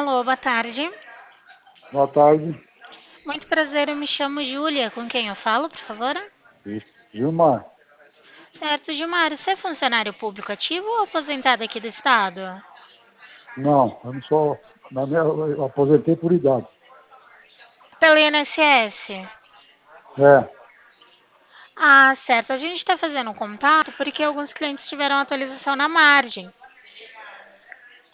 Alô, boa tarde. Boa tarde. Muito prazer, eu me chamo Júlia. Com quem eu falo, por favor? Isso. Gilmar. Certo, Gilmar, você é funcionário público ativo ou aposentado aqui do estado? Não, eu não sou. Eu aposentei por idade. Pelo INSS? É. Ah, certo. A gente está fazendo um contato porque alguns clientes tiveram atualização na margem.